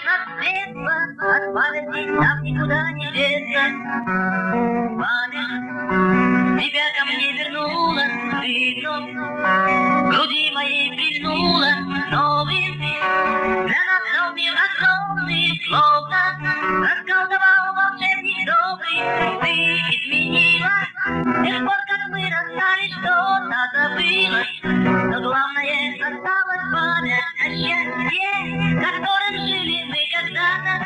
как средство от памяти нам никуда не деться. Память тебя ко мне вернула, ты вновь груди моей прильнула новым. Для нас новый огромный, словно расколдовал волшебник добрый. Ты изменила, с тех пор, как мы расстались, что-то забылось. Но главное осталась память о счастье, которым жили мы когда-то.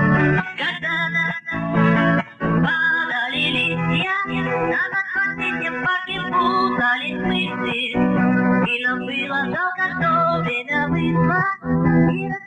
Падали листья, на закатном парке путались мысли. И нам было жалко, что время вышло.